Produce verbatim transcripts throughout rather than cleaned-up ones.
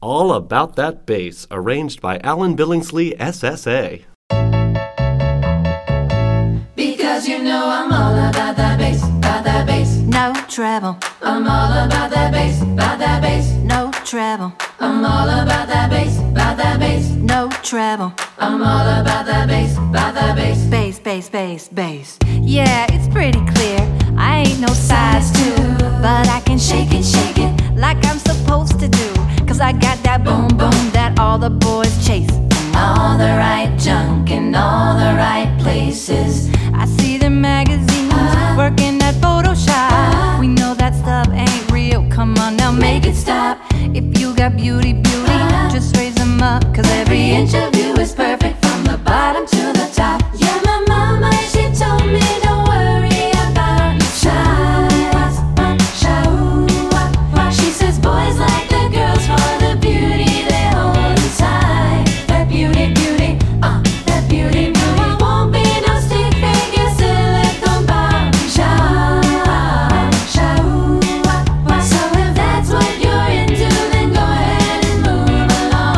All About That Bass, arranged by Alan Billingsley, S S A. Because you know I'm all about that bass, about that bass. No treble. I'm all about that bass, about that bass. No treble. I'm all about that bass, about that bass. No treble. I'm all about that bass, about that bass. Bass, bass, bass, bass. Yeah, it's pretty clear. I ain't no size two, but I can shake it, shake it like I'm supposed to do. Cause I got that boom boom that all the boys chase. All the right junk in all the right places. I see the magazines uh, working at Photoshop. Uh, uh, we know that stuff ain't real. Come on now, make it stop. If you got beauty, beauty, uh, just raise them up. Cause every inch of you is perfect from the bottom to the top. Yeah, my mama, she told me don't worry about your size. She says boys like the girls for the beauty they hold inside. That beauty, beauty, uh, that beauty, beauty. Won't be no stick figure, silicone Barbie. So if that's what you're into, then go ahead and move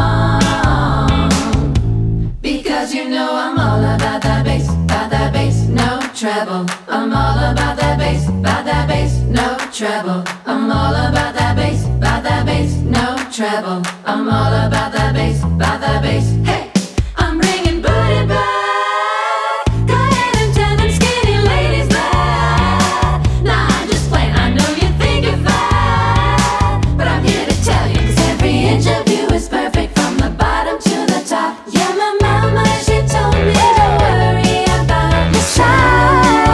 along. Because you know I'm all about that bass, about that bass, no treble. I'm all about that bass, about that bass, no treble. I'm all about that bass, about that bass, no treble. I'm all about that bass, about that bass. Hey, I'm bringing booty back. Go ahead and tell them skinny ladies that. Nah, I'm just playing. I know you think you're fat, but I'm here to tell you, cause every inch of you is perfect from the bottom to the top. Yeah, my mama, she told me don't worry about your size.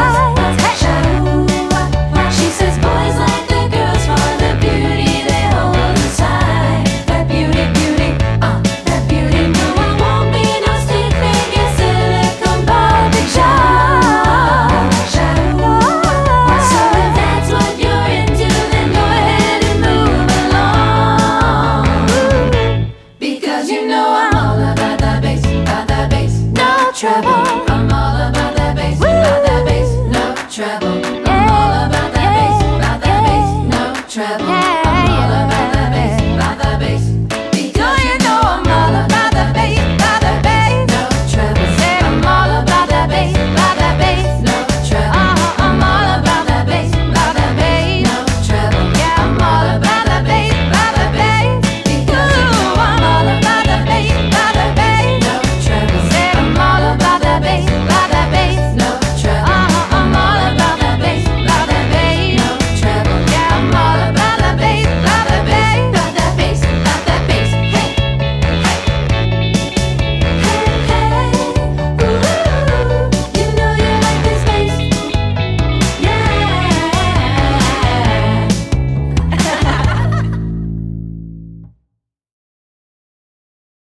She says boys like the girls for the beauty they hold inside. That beauty, beauty, uh, that beauty, beauty. Won't be no stick figure, silicone Barbie. So if that's what you're into, then go ahead and move along. Because you know I'm all about that bass, about that bass, no trouble.